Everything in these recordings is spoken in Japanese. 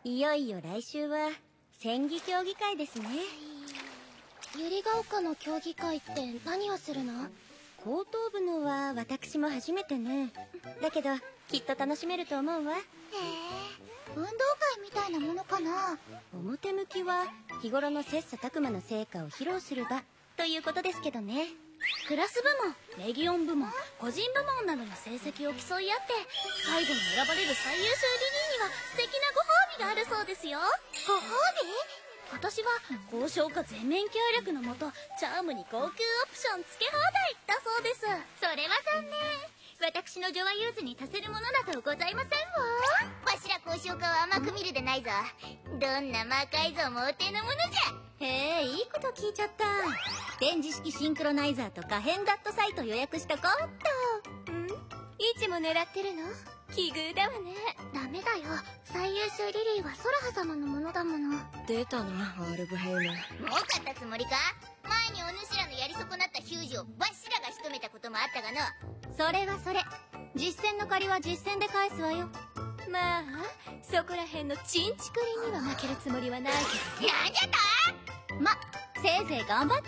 いよいよ来週は戦技競技会ですね。 百合ヶ丘の競技会って何をするの？ 高等部のは私も初めてね。だけどきっと楽しめると思うわ。へえ、 運動会みたいなものかな。 表向きは日頃の切磋琢磨の成果を披露する場ということですけどね。 クラス部門、レギオン部門、個人部門などの成績を競い合って最後に選ばれる最優秀リリーには素敵なご褒美があるそうですよ。 ご褒美？ 今年は高評価全面協力のもとチャームに高級オプション付け放題だそうです。 それは残念。私の女ワユーズに足せるものなどございませんわ。わしら高評価は甘く見るでないぞ。どんな魔改造もお手のものじゃ。 へえ、いいこと聞いちゃった。電磁式シンクロナイザーと可変ダットサイト予約しとこうっと。 いつも狙ってるの？奇遇だわね。 ダメだよ。最優秀リリーはソラハ様のものだもの。 出たな、アルブヘイム。 儲かったつもりか？前にお主らのやり損なったヒュージをわしらが仕留めたこともあったがの。 それはそれ。実戦の借りは実戦で返すわよ。 まあそこらへんのチンチクリンには負けるつもりはないけど。 なんじゃと？ ま、せいぜい頑張って。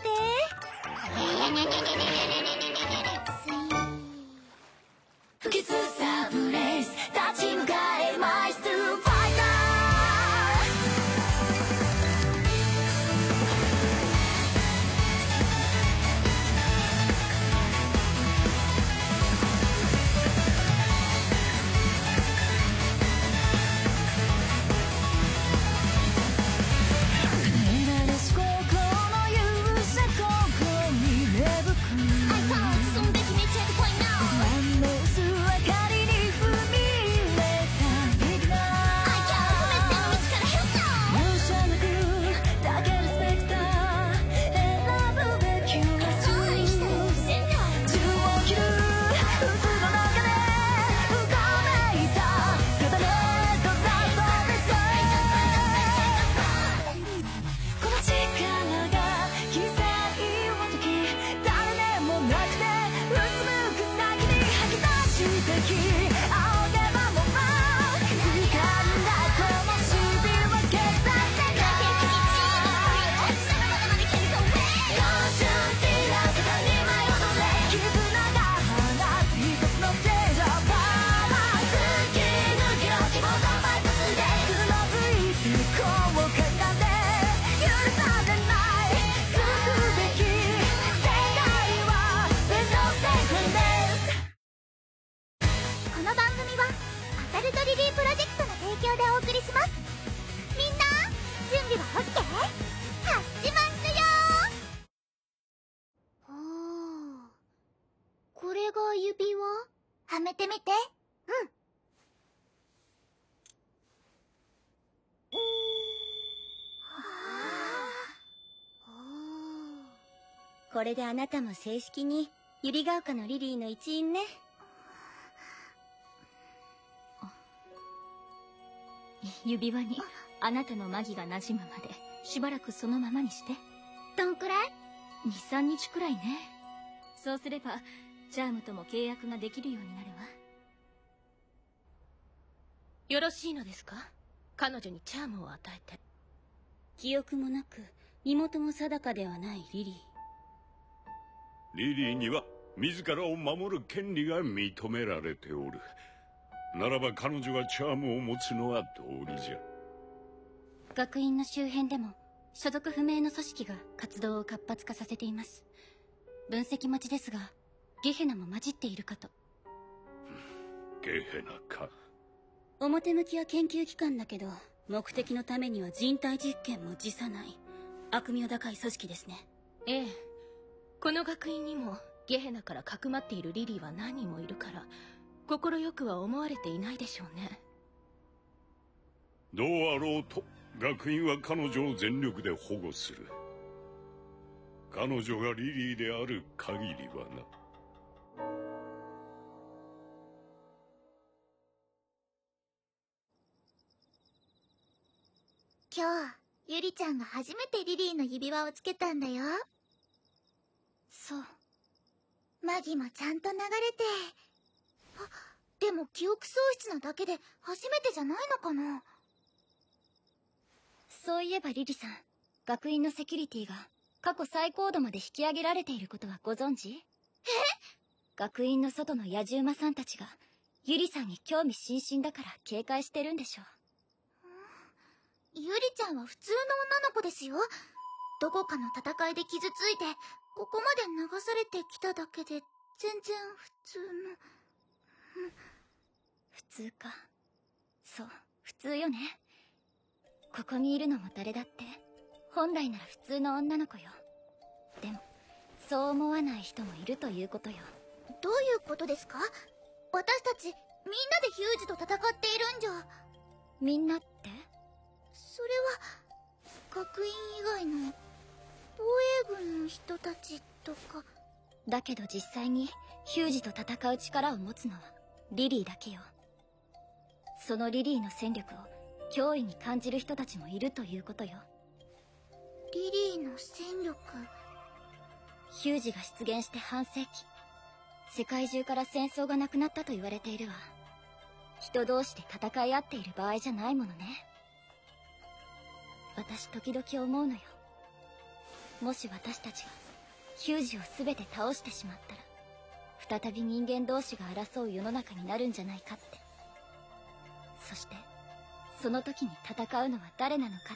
不吉さブレイス立ち向かえマイストゥーファイター。 はめてみて。 これであなたも正式に百合ヶ丘のリリーの一員ね。 指輪にあなたのマギが馴染むまでしばらくそのままにして。 どんくらい ？2、3日くらいね。そうすればチャームとも契約ができるようになるわ。よろしいのですか？彼女にチャームを与えて。 記憶もなく身元も定かではないリリー。 リリーには自らを守る権利が認められておる。ならば彼女がチャームを持つのは道理じゃ。 学院の周辺でも所属不明の組織が活動を活発化させています。分析待ちですがゲヘナも混じっているかと。 ゲヘナか。 表向きは研究機関だけど目的のためには人体実験も辞さない悪名高い組織ですね。 ええ、この学院にもゲヘナからかくまっているリリーは何人もいるから快くは思われていないでしょうね。 どうあろうと学院は彼女を全力で保護する。彼女がリリーである限りはな。 今日ゆりちゃんが初めてリリーの指輪をつけたんだよ。 そう。 マギもちゃんと流れて。あ、でも記憶喪失なだけで初めてじゃないのかな。 そういえばリリさん、学院のセキュリティが過去最高度まで引き上げられていることはご存知？学院の外の野獣馬さんたちがユリさんに興味津々だから警戒してるんでしょう。 ゆりちゃんは普通の女の子ですよ。どこかの戦いで傷ついてここまで流されてきただけで全然普通の。 普通か。そう、普通よね。ここにいるのも誰だって本来なら普通の女の子よ。でもそう思わない人もいるということよ。 どういうことですか？私たちみんなでヒュージと戦っているんじゃ。 みんなって？ それは学院以外の防衛軍の人たちとか。 だけど実際にヒュージと戦う力を持つのはリリーだけよ。そのリリーの戦力を脅威に感じる人たちもいるということよ。 リリーの戦力。 ヒュージが出現して半世紀、世界中から戦争がなくなったと言われているわ。人同士で戦い合っている場合じゃないものね。私時々思うのよ。もし私たちがヒュージを全て倒してしまったら再び人間同士が争う世の中になるんじゃないかって。そしてその時に戦うのは誰なのかって。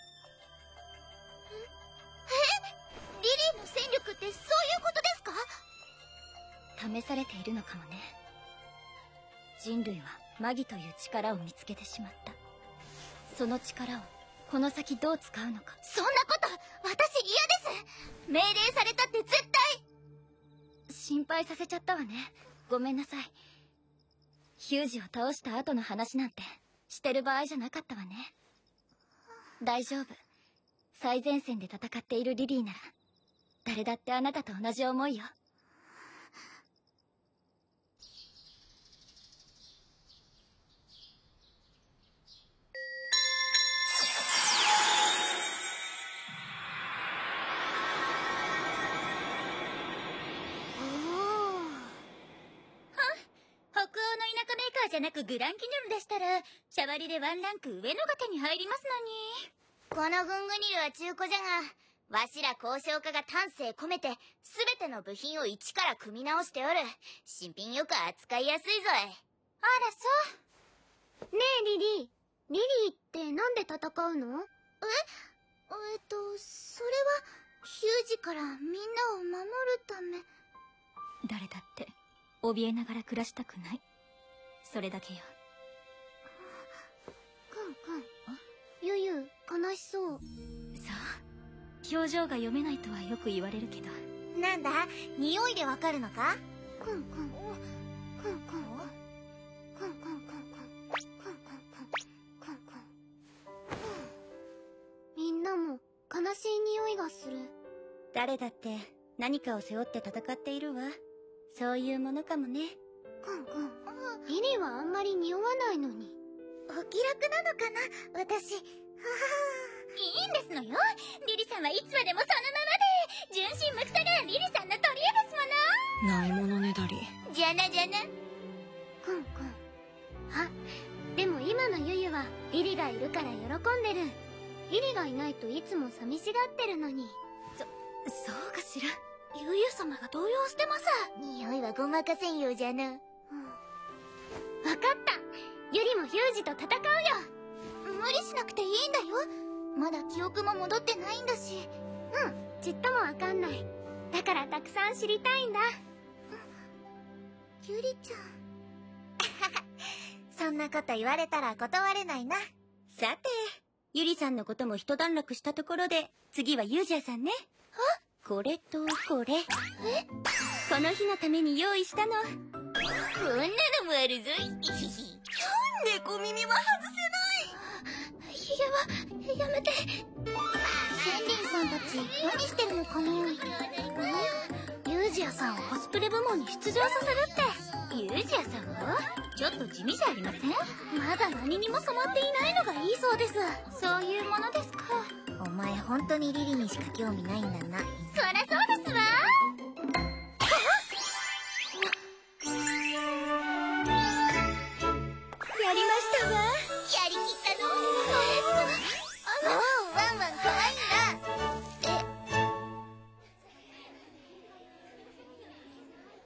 リリーの戦力ってそういうことですか？ 試されているのかもね。人類はマギという力を見つけてしまった。その力をこの先どう使うのか。 そんなこと私嫌です。命令されたって絶対。 心配させちゃったわね。ごめんなさい。ヒュージを倒した後の話なんてしてる場合じゃなかったわね。大丈夫。最前線で戦っているリリーなら誰だってあなたと同じ思いよ。 北欧の田舎メーカーじゃなくグランキニョルでしたらシャバリでワンランク上の方に入りますこのグングニルは中古じゃが、わしら交渉家が丹精込めて全ての部品を一から組み直しておる。新品よく扱いやすいぞい。あらそう。ねえリリー、リリーってなんで戦うの？それはヒュージからみんなを守るため。 誰だって怯えながら暮らしたくない。それだけよ。 くんくん、ゆゆ悲しそう。 さあ、表情が読めないとはよく言われるけど。 なんだ、匂いでわかるのか？くんくん、くんくん、くんくん、くんくん、くんくん、くんくん、くんくん。みんなも悲しい匂いがする。 誰だって何かを背負って戦っているわ。そういうものかもね。 くんくん、リリーはあんまり匂わないのに。お気楽なのかな、私。 いいんですのよ。リリさんはいつまでもそのままで純真無垢がリリさんの取り柄ですもの。 ないものねだり。 じゃなじゃな。くんくん。あ、でも今のゆゆはリリがいるから喜んでる。リリがいないといつも寂しがってるのに。 そうかしら。 ゆゆ様が動揺してます。匂いはごまかせんようじゃな。わかった。ゆりもヒュージと戦うよ。無理しなくていいんだよ。まだ記憶も戻ってないんだし。ちっともわかんない。だからたくさん知りたいんだ。ゆりちゃん。そんなこと言われたら断れないな。 さて、ゆりさんのことも一段落したところで、次はユージャーさんね。これとこれ。この日のために用意したの。 こんなのもあるぞい。 猫耳は外ひげはやめて。センリンさんたち何してるのかな。ユージアさんをコスプレ部門に出場させるって。 ユージャーさんはちょっと地味じゃありません？ まだ何にも染まっていないのがいいそうです。 そういうものですか。 お前本当にリリにしか興味ないんだな。 そりゃそうですわ。 やりましたわ。やりきったの。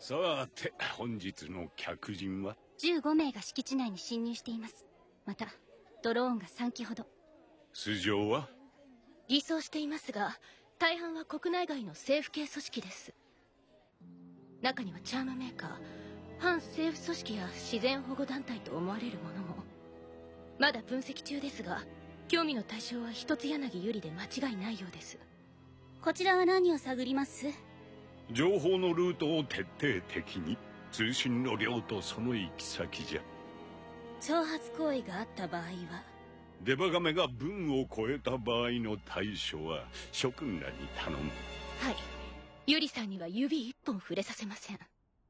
さて本日の客人は 15名が敷地内に侵入しています。またドローンが3機ほど。 素性は？ 偽装していますが、大半は国内外の政府系組織です。中にはチャームメーカー、反政府組織や自然保護団体と思われるものも。まだ分析中ですが、興味の対象は一つ柳ゆりで間違いないようです。 こちらは何を探ります？ 情報のルートを徹底的に。通信の量とその行き先じゃ。 挑発行為があった場合は？ デバガメが文を超えた場合の対処は諸君らに頼む。 はい、ゆりさんには指一本触れさせません。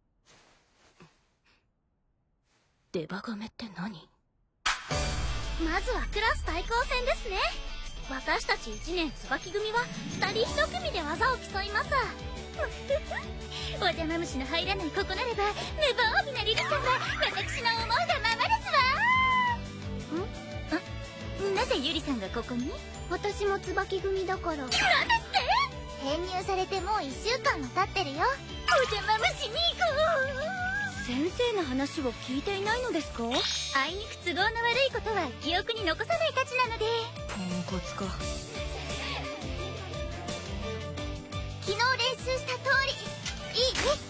デバガメって何？ まずはクラス対抗戦ですね。私たち1年椿組は2人1組で技を競います。お邪魔虫の入らないここなれば無防備なリルさんは私の思うがままですわ。なぜゆりさんがここに？私も椿組だから。なんですって？編入されてもう1週間も経ってるよ。お邪魔虫に行こう。 先生の話を聞いていないのですか？ あいにく都合の悪いことは記憶に残さないたちなので。 ポンコツか。 昨日練習した通りいいね。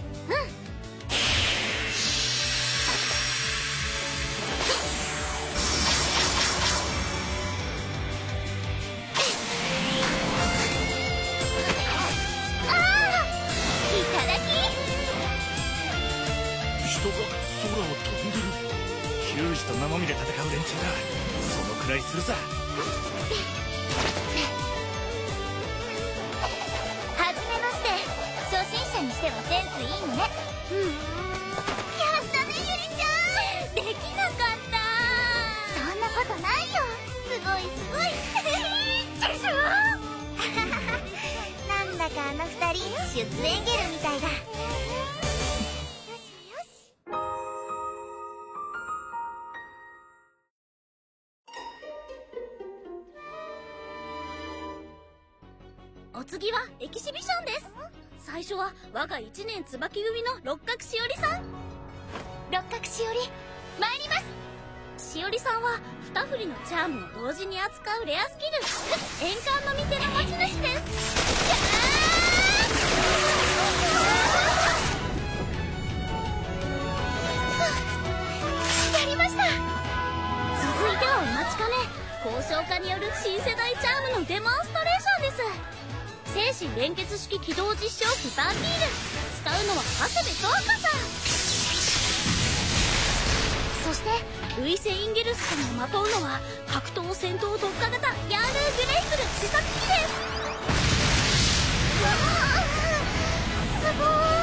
人が空を飛んでる。ヒュージと生身で戦う連中だ。そのくらいするさ。 はじめまして。初心者にしてはセンスいいのね。やったねゆりちゃん。できなかった。そんなことないよ。すごいすごい。でしょ。なんだかあの2人出演ゲルみたいだ。お次はエキシビションです。最初は我が1年椿組の六角しおりさん。六角しおり参ります。しおりさんは2振りのチャームを同時に扱うレアスキル円環の御手の持ち主です。やりました。続いてはお待ちかね、交渉家による新世代チャームのデモンストレーションです。精神連結式起動実証機バンビール。使うのは長谷部東花さん。そしてルイセ・インゲルスさんがまとうのは格闘戦闘特化型ヤールーグレイフル試作機です。す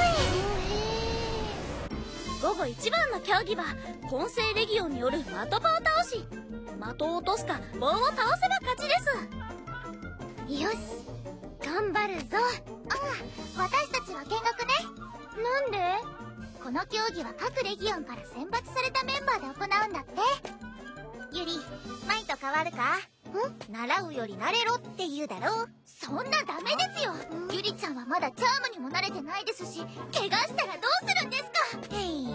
ごい。午後一番の競技は混成レギオンによる的場を倒し、的を落とすか棒を倒せば勝ちです。よし頑張るぞ。私たちは見学ね。なんで？この競技は各レギオンから選抜されたメンバーで行うんだって。ゆり、前と変わるか？習うより慣れろって言うだろ。そんなダメですよ。ゆりちゃんはまだチャームにも慣れてないですし、怪我したらどうするんですか？へいへい。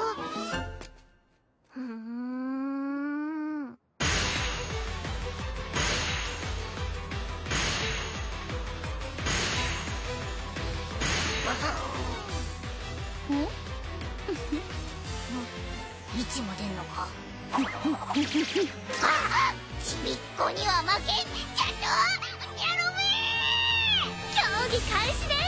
位置も出んのか。ちびっこには負けん。ちゃんとやろめ。競技開始です。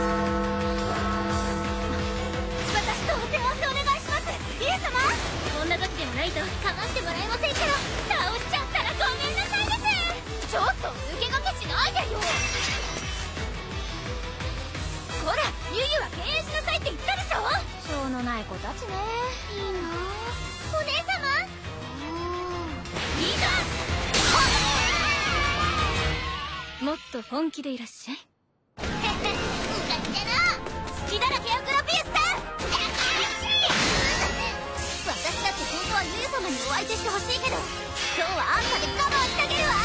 私とお手合わせお願いします。イエス様。こんな時でもないとかましてもらえませんから。倒しちゃったらごめんなさいです。ちょっと抜け駆けしないでよ。ほらユユは敬遠しなさいって言ったでしょ。しょうのない子たちね。いいなお姉様。いいか。 もっと本気でいらっしゃい。 ムカつけな。隙だらけよグラピウスさん。私だって本当はユユ様にお相手してほしいけど、今日はあんたでカバーしてあげるわ。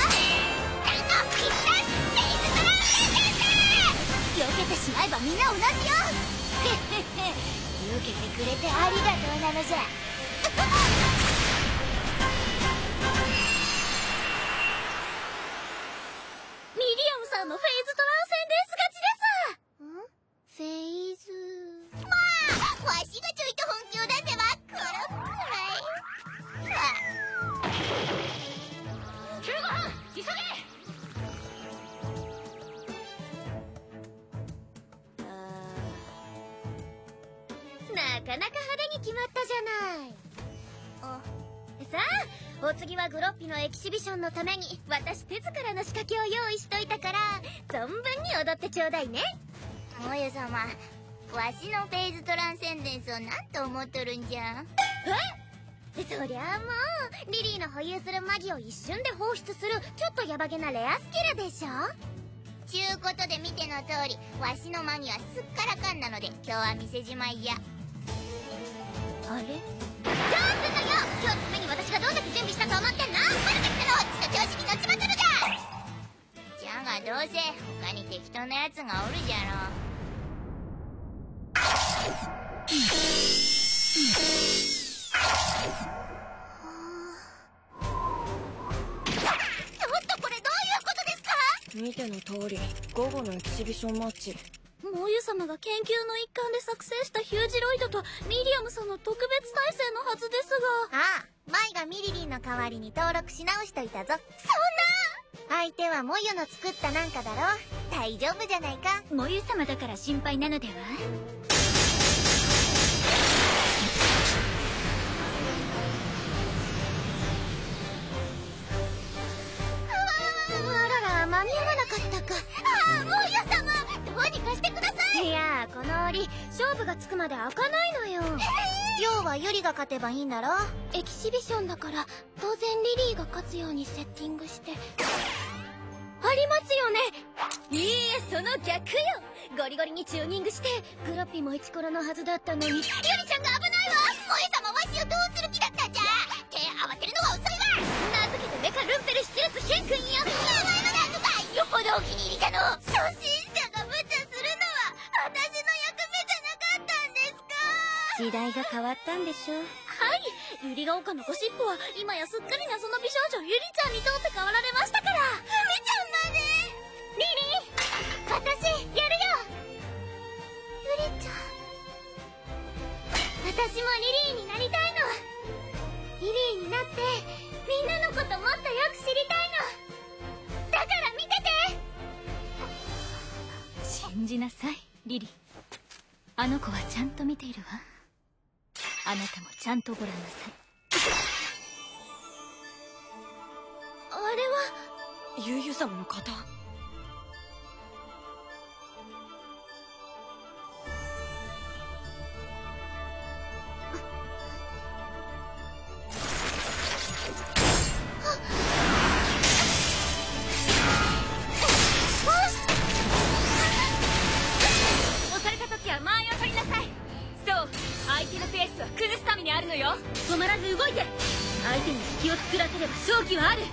避けてしまえばみんな同じよ。 受けてくれてありがとうなのじゃ。 ミリアムさんのフェイズトランセンデンス勝ちです。 フェイズ。まあわしがちょいと本気を出せばこのくらい。 15分急げ。なかなか派手に決まったじゃない。さあ、お次はグロッピのエキシビションのために私手塚の仕掛けを用意しといたから存分に踊ってちょうだいね。 モユ様、わしのフェイズトランセンデンスを何と思っとるんじゃ。 そりゃあもうリリーの保有するマギを一瞬で放出するちょっとヤバげなレアスキルでしょ。 ちゅうことで見ての通り、わしのマギはすっからかんなので今日は店じまいや。 あれ、 どうすんのよ。今日のために私がどんだけ準備したと思ってんの。バレてきたらこっちの調子に乗っちまっとるじゃ。じゃがどうせ他に適当なやつがおるじゃろ。ちょっとこれどういうことですか。 見ての通り午後のエキシビションマッチ。 モユ様が研究の一環で作成したヒュージロイドとリリアムさんの特別体制のはずですが。 ああ、マイがミリリンの代わりに登録し直しといたぞ。そんな。相手はモユの作ったなんかだろ。大丈夫じゃないか。 モユ様だから心配なのでは。 あらら、間に合わなかったか。 ああ、モユ様、どうにかしてください。 いやー、この檻勝負がつくまで開かないのよ。 要はユリが勝てばいいんだろ。 エキシビションだから当然リリーが勝つようにセッティングしてありますよね。いいえ、その逆よ。ゴリゴリにチューニングしてグロッピもイチコロのはずだったのに。ユリちゃんが危ないわ。 モユ様、わしをどうする気だったんじゃ。手慌てるのは遅いわ。 名付けてメカルンペル七列ヒェン君よ。 名前はなんとか。よっぽどお気に入りじゃの。初心者が無茶するのは私の役目じゃなかったんですか。 時代が変わったんでしょう。 はい、ユリが丘のゴシップは今やすっかり謎の美少女ユリちゃんにとって変わられましたから。 ふみちゃんまで。 リリー、私やるよ。 ユリちゃん、 私もリリーになりたいの。リリーになってみんなのこともっとよく知りたいの。だから見てて。 信じなさい、リリー。あの子はちゃんと見ているわ。あなたもちゃんとご覧なさい。 あれはユウユ様の方。 押された時は間合いを取りなさい。そう、相手のペースは崩すためにあるのよ。止まらず動いて。相手に隙を作らせれば勝機はある。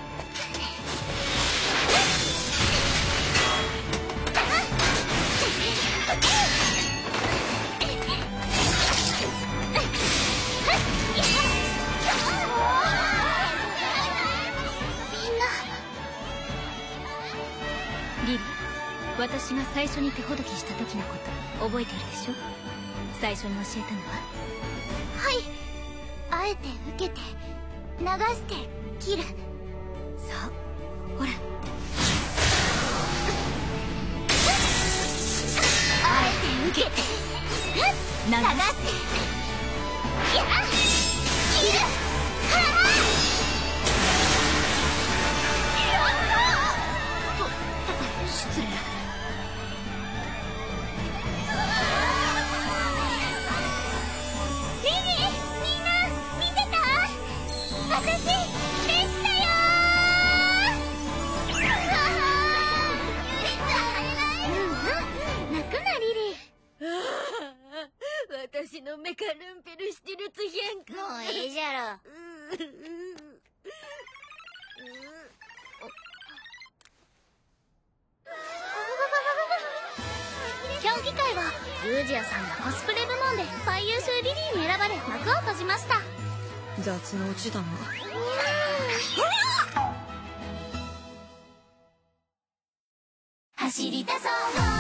リリー、私が最初に手ほどきした時のこと覚えているでしょ。最初に教えたのは。 はい。あえて受けて流して切る。 そうほら、 あえて受けて流してや切る。 失礼。 リリー、みんな見てた？私でしたよ泣くなリリー。私のメカルンペル七列変化。 もういいじゃろ。 競技会はユージアさんがコスプレ部門で最優秀リリーに選ばれ幕を閉じました。 雑のうちだな。 走り出そう走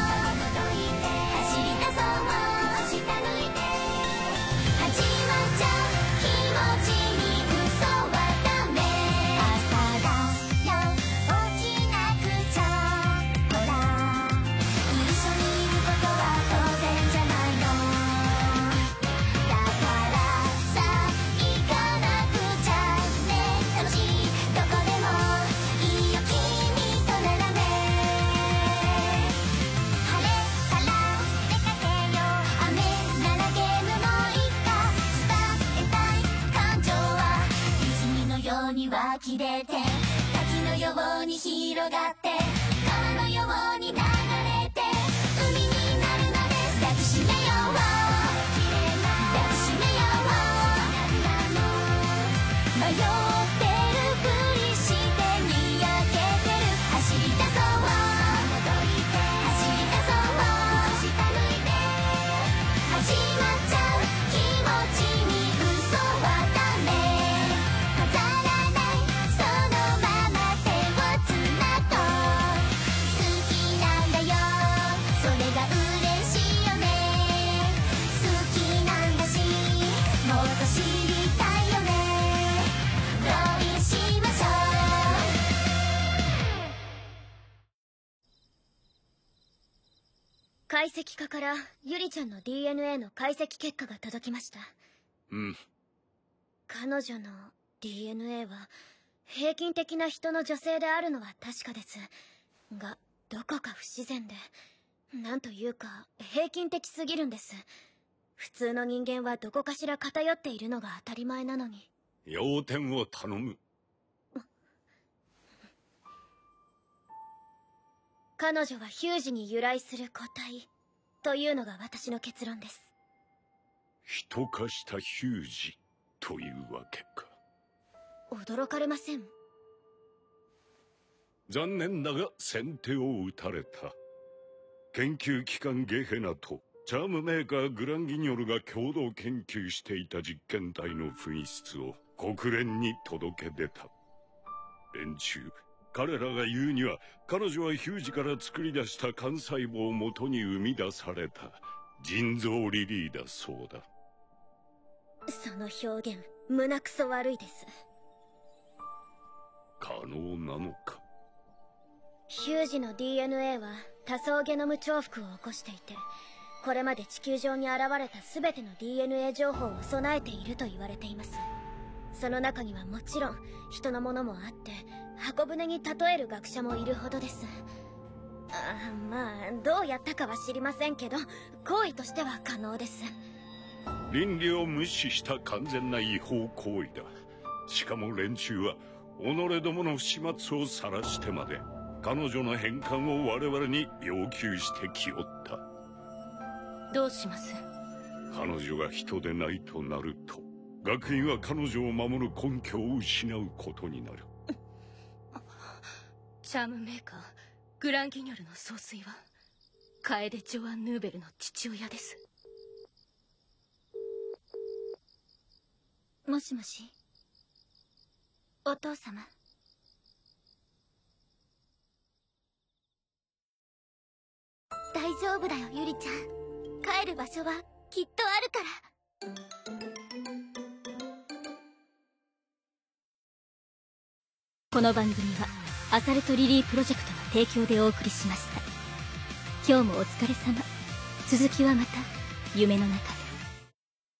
り出そう靴下脱いで始まっちゃう気持ちに嘘はダメ。朝だよ起きなくちゃほら一緒にいることは当然じゃないの。だからさ行かなくちゃね。楽しいどこでもいいよ君とならね。晴れたら出かけよう雨ならゲームもいっか。伝えたい感情は泉のように湧き出て滝のように広がって川のように流れて海になるのです。抱きしめよう抱きしめよう迷ってるふりしてにやけてる。走り出そう走り出そう靴下脱いで始まっちゃう気持ちに嘘はダメ。飾らないそのまま手をつなごう。好きなんだよそれが嬉しいよね。好きなんだしもっと知りたいよね。同意しましょう。 解析課からユリちゃんの DNA の解析結果が届きました。彼女の DNA は平均的な人の女性であるのは確かですが、どこか不自然で、なんというか平均的すぎるんです。普通の人間はどこかしら偏っているのが当たり前なのに。 要点を頼む。 彼女はヒュージに由来する個体というのが私の結論です。 人化したヒュージというわけか。 驚かれません？ 残念だが先手を打たれた。研究機関ゲヘナとチャームメーカーグランギニョルが共同研究していた実験体の紛失を国連に届け出た。連中、彼らが言うには彼女はヒュージから作り出した幹細胞をもとに生み出された人造リリーだそうだ。 その表現、胸くそ悪いです。 可能なのか。 ヒュージの DNA は多層ゲノム重複を起こしていて、これまで地球上に現れた全ての DNA 情報を備えていると言われています。その中にはもちろん人のものもあって、箱舟に例える学者もいるほどです。まあどうやったかは知りませんけど、行為としては可能です。 倫理を無視した完全な違法行為だ。しかも連中は己どもの不始末を晒してまで彼女の返還を我々に要求してきおった。 どうします？ 彼女が人でないとなると、学院は彼女を守る根拠を失うことになる。 チャームメーカーグランギニョルの総帥はカエデ・ジョアン・ヌーベルの父親です。 もしもし、お父様。 大丈夫だよユリちゃん。帰る場所はきっとあるから。 この番組はアサルトリリープロジェクトの提供でお送りしました。今日もお疲れ様。続きはまた夢の中で。